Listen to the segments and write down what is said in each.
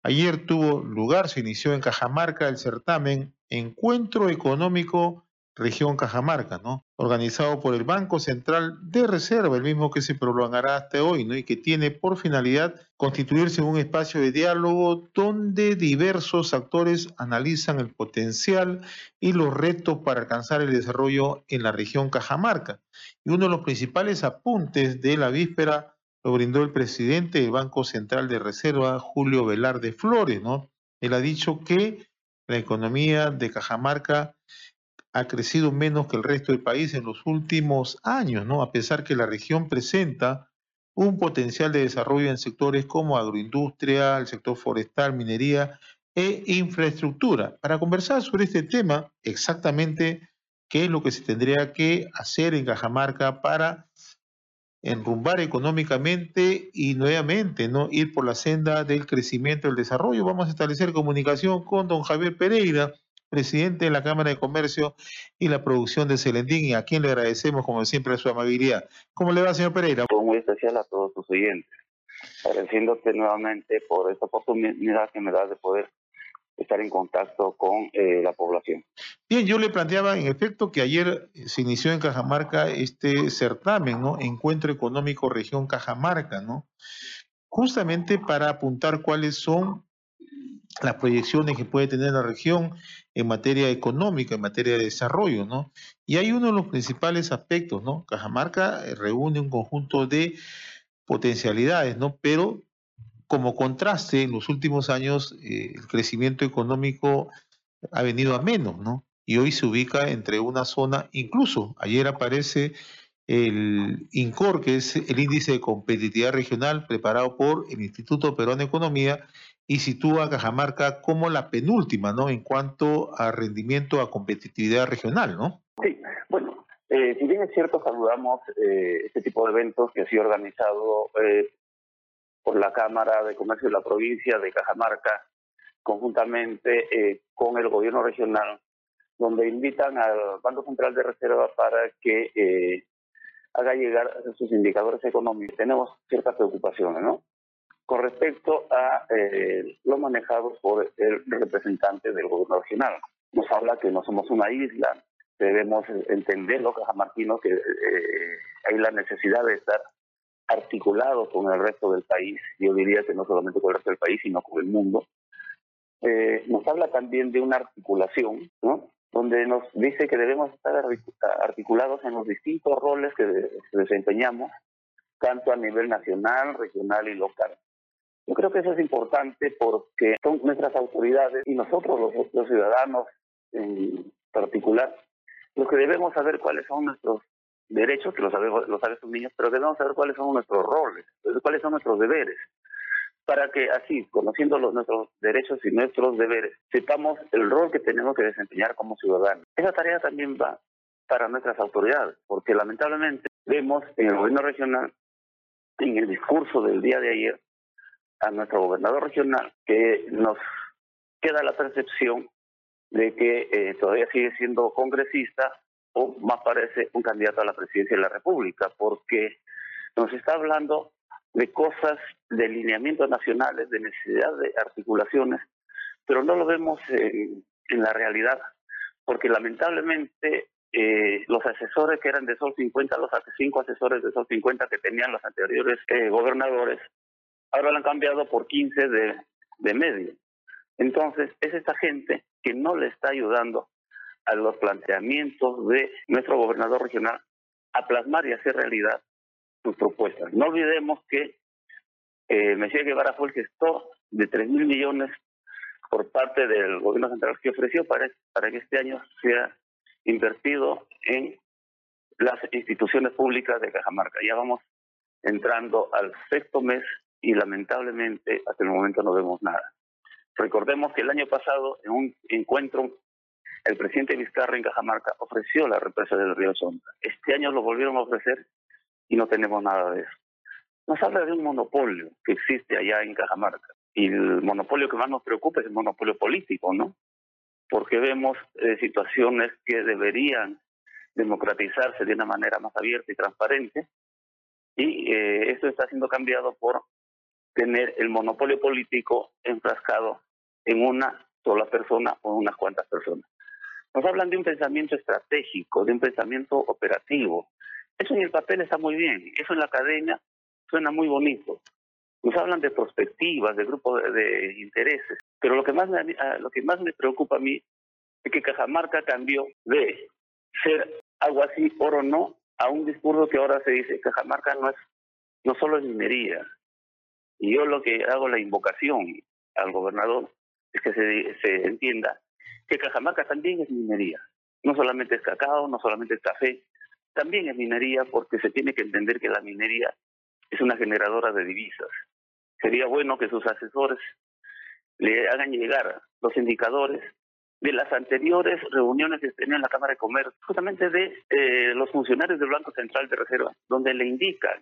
Ayer tuvo lugar, se inició en Cajamarca el certamen Encuentro Económico Región Cajamarca, ¿no? Organizado por el Banco Central de Reserva, el mismo que se prolongará hasta hoy, ¿no? Y que tiene por finalidad constituirse en un espacio de diálogo donde diversos actores analizan el potencial y los retos para alcanzar el desarrollo en la región Cajamarca. Y uno de los principales apuntes de la víspera lo brindó el presidente del Banco Central de Reserva, Julio Velarde Flores, ¿no? Él ha dicho que la economía de Cajamarca ha crecido menos que el resto del país en los últimos años, ¿no? A pesar que la región presenta un potencial de desarrollo en sectores como agroindustria, el sector forestal, minería e infraestructura. Para conversar sobre este tema, exactamente qué es lo que se tendría que hacer en Cajamarca para enrumbar económicamente y nuevamente, ¿no? Ir por la senda del crecimiento y el desarrollo. Vamos a establecer comunicación con don Javier Pereira, presidente de la Cámara de Comercio y la Producción de Celendín, y a quien le agradecemos, como siempre, su amabilidad. ¿Cómo le va, señor Pereira? Muy especial a todos tus oyentes, agradeciéndote nuevamente por esta oportunidad que me das de poder estar en contacto con la población. Bien, yo le planteaba en efecto que ayer se inició en Cajamarca este certamen, ¿no? Encuentro Económico Región Cajamarca, ¿no? Justamente para apuntar cuáles son las proyecciones que puede tener la región en materia económica, en materia de desarrollo, ¿no? Y hay uno de los principales aspectos, ¿no? Cajamarca reúne un conjunto de potencialidades, ¿no? Pero como contraste, en los últimos años el crecimiento económico ha venido a menos, ¿no? Y hoy se ubica entre una zona, incluso ayer aparece el INCOR, que es el índice de competitividad regional preparado por el Instituto Peruano de Economía, y sitúa a Cajamarca como la penúltima, ¿no? En cuanto a rendimiento, a competitividad regional, ¿no? Sí, bueno, si bien es cierto, saludamos este tipo de eventos que ha sido organizado por la Cámara de Comercio de la provincia de Cajamarca, conjuntamente con el gobierno regional, donde invitan al Banco Central de Reserva para que haga llegar sus indicadores económicos. Tenemos ciertas preocupaciones, ¿no? Con respecto a lo manejado por el representante del gobierno regional. Nos habla que no somos una isla, debemos entender los cajamarquinos que hay la necesidad de estar articulados con el resto del país. Yo diría que no solamente con el resto del país, sino con el mundo. Nos habla también de una articulación, ¿no? Donde nos dice que debemos estar articulados en los distintos roles que desempeñamos, tanto a nivel nacional, regional y local. Yo creo que eso es importante porque son nuestras autoridades y nosotros los ciudadanos en particular los que debemos saber cuáles son nuestros derechos, que lo saben sus niños, pero debemos saber cuáles son nuestros roles, cuáles son nuestros deberes, para que así, conociendo nuestros derechos y nuestros deberes, sepamos el rol que tenemos que desempeñar como ciudadanos. Esa tarea también va para nuestras autoridades, porque lamentablemente vemos en el gobierno regional, en el discurso del día de ayer, a nuestro gobernador regional, que nos queda la percepción de que todavía sigue siendo congresista o más parece un candidato a la presidencia de la República, porque nos está hablando de cosas, de lineamientos nacionales, de necesidad de articulaciones, pero no lo vemos en la realidad, porque lamentablemente los asesores que eran de Sol 50, los 5 asesores de Sol 50 que tenían los anteriores gobernadores, ahora lo han cambiado por 15 de medio. Entonces, es esta gente que no le está ayudando a los planteamientos de nuestro gobernador regional a plasmar y hacer realidad sus propuestas. No olvidemos que Mejía Guevara fue el gestor de 3.000 millones por parte del gobierno central que ofreció para que este año sea invertido en las instituciones públicas de Cajamarca. Ya vamos entrando al 6º mes y lamentablemente hasta el momento no vemos nada. Recordemos que el año pasado, en un encuentro, el presidente Vizcarra en Cajamarca ofreció la represa del río Sonda. Este año lo volvieron a ofrecer y no tenemos nada de eso. Nos habla de un monopolio que existe allá en Cajamarca. Y el monopolio que más nos preocupa es el monopolio político, ¿no? Porque vemos situaciones que deberían democratizarse de una manera más abierta y transparente. Y esto está siendo cambiado por tener el monopolio político enfrascado en una sola persona o unas cuantas personas. Nos hablan de un pensamiento estratégico, de un pensamiento operativo. Eso en el papel está muy bien, eso en la academia suena muy bonito. Nos hablan de perspectivas, de grupos de intereses, pero lo que más me preocupa a mí es que Cajamarca cambió de ser algo así, oro no, a un discurso que ahora se dice Cajamarca no solo es minería. Y yo lo que hago la invocación al gobernador es que se entienda que Cajamarca también es minería. No solamente es cacao, no solamente es café, también es minería, porque se tiene que entender que la minería es una generadora de divisas. Sería bueno que sus asesores le hagan llegar los indicadores de las anteriores reuniones que tenía en la Cámara de Comercio, justamente de los funcionarios del Banco Central de Reserva, donde le indican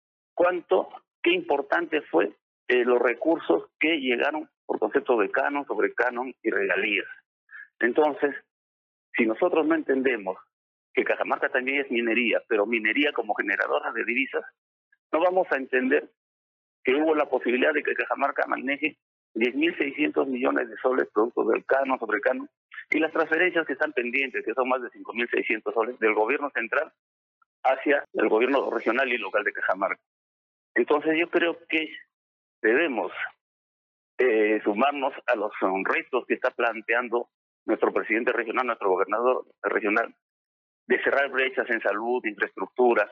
qué importante fue los recursos que llegaron por concepto de canon, sobre canon y regalías. Entonces, si nosotros no entendemos que Cajamarca también es minería, pero minería como generadora de divisas, no vamos a entender que hubo la posibilidad de que Cajamarca maneje 10.600 millones de soles producto del canon, sobre canon, y las transferencias que están pendientes, que son más de 5.600 soles del gobierno central hacia el gobierno regional y local de Cajamarca. Entonces yo creo que debemos sumarnos a los retos que está planteando nuestro presidente regional, nuestro gobernador regional, de cerrar brechas en salud, infraestructura,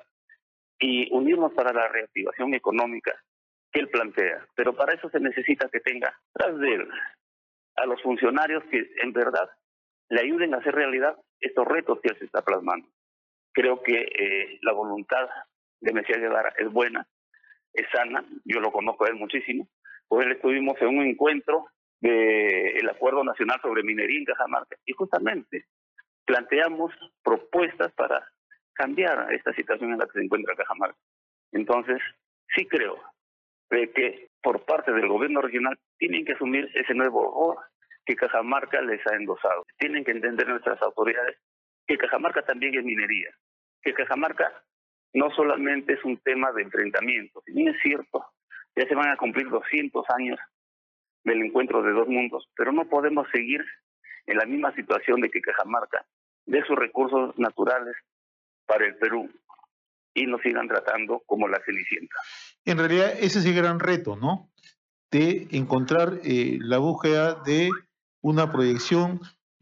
y unirnos para la reactivación económica que él plantea. Pero para eso se necesita que tenga tras de él a los funcionarios que en verdad le ayuden a hacer realidad estos retos que él se está plasmando. Creo que la voluntad de Mesías Guevara es buena, es sana, yo lo conozco a él muchísimo. Pues él estuvimos en un encuentro del Acuerdo Nacional sobre Minería en Cajamarca y justamente planteamos propuestas para cambiar esta situación en la que se encuentra Cajamarca. Entonces, sí creo que por parte del gobierno regional tienen que asumir ese nuevo rol que Cajamarca les ha endosado. Tienen que entender nuestras autoridades que Cajamarca también es minería, que Cajamarca no solamente es un tema de enfrentamiento, si bien es cierto, ya se van a cumplir 200 años del encuentro de dos mundos, pero no podemos seguir en la misma situación de que Cajamarca dé sus recursos naturales para el Perú y nos sigan tratando como la Cenicienta. En realidad ese es el gran reto, ¿no? De encontrar la búsqueda de una proyección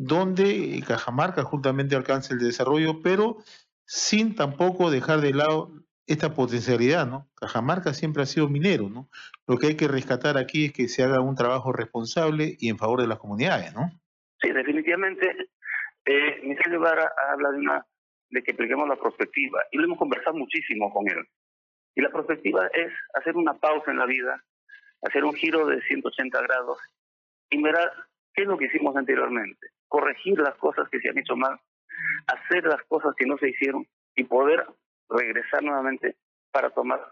donde Cajamarca justamente alcance el desarrollo, pero sin tampoco dejar de lado esta potencialidad, ¿no? Cajamarca siempre ha sido minero, ¿no? Lo que hay que rescatar aquí es que se haga un trabajo responsable y en favor de las comunidades, ¿no? Sí, definitivamente. Miguel Guevara habla de que apliquemos la perspectiva y lo hemos conversado muchísimo con él. Y la perspectiva es hacer una pausa en la vida, hacer un giro de 180 grados y mirar qué es lo que hicimos anteriormente, corregir las cosas que se han hecho mal, hacer las cosas que no se hicieron y poder regresar nuevamente para tomar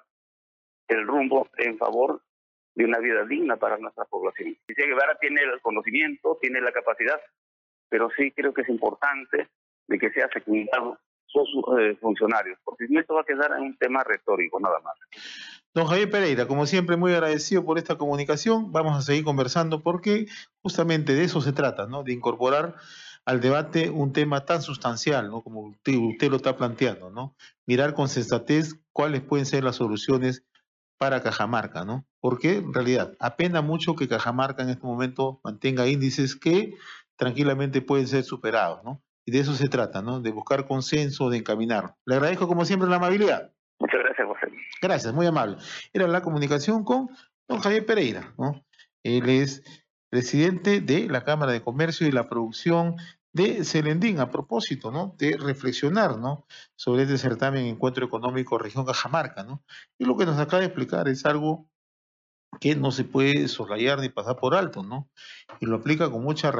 el rumbo en favor de una vida digna para nuestra población. Miguel Guevara tiene el conocimiento, tiene la capacidad, pero sí creo que es importante de que sea secundado sus funcionarios, porque si no esto va a quedar en un tema retórico nada más. Don Javier Pereira, como siempre, muy agradecido por esta comunicación. Vamos a seguir conversando porque justamente de eso se trata, ¿no? De incorporar al debate un tema tan sustancial, ¿no? Como usted lo está planteando, ¿no? Mirar con sensatez cuáles pueden ser las soluciones para Cajamarca, ¿no? Porque en realidad apena mucho que Cajamarca en este momento mantenga índices que tranquilamente pueden ser superados, ¿no? Y de eso se trata, ¿no? De buscar consenso, de encaminar. Le agradezco como siempre la amabilidad. Muchas gracias, José. Gracias, muy amable. Era la comunicación con don Javier Pereira, ¿no? Él es presidente de la Cámara de Comercio y la Producción de Celendín, a propósito, ¿no? De reflexionar, ¿no? Sobre este certamen Encuentro Económico Región Cajamarca, ¿no? Y lo que nos acaba de explicar es algo que no se puede soslayar ni pasar por alto, ¿no? Y lo aplica con mucha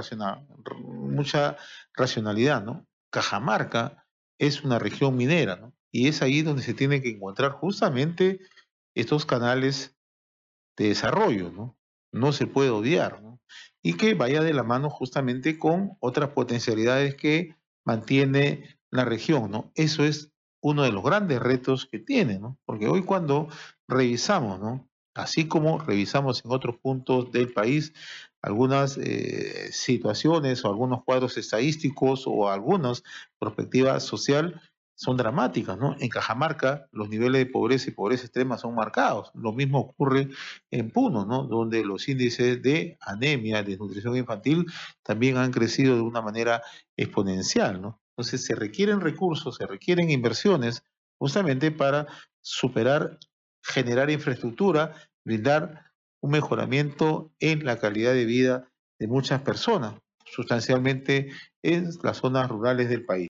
racionalidad, ¿no? Cajamarca es una región minera, ¿no? Y es ahí donde se tienen que encontrar justamente estos canales de desarrollo, ¿no? No se puede odiar, ¿no? Y que vaya de la mano justamente con otras potencialidades que mantiene la región, ¿no? Eso es uno de los grandes retos que tiene, ¿no? Porque hoy cuando revisamos, ¿no? así como revisamos en otros puntos del país algunas situaciones o algunos cuadros estadísticos o algunas perspectivas social son dramáticas, ¿no? En Cajamarca los niveles de pobreza y pobreza extrema son marcados. Lo mismo ocurre en Puno, ¿no? Donde los índices de anemia, desnutrición infantil también han crecido de una manera exponencial, ¿no? Entonces se requieren recursos, se requieren inversiones justamente para superar, generar infraestructura, brindar un mejoramiento en la calidad de vida de muchas personas, sustancialmente en las zonas rurales del país.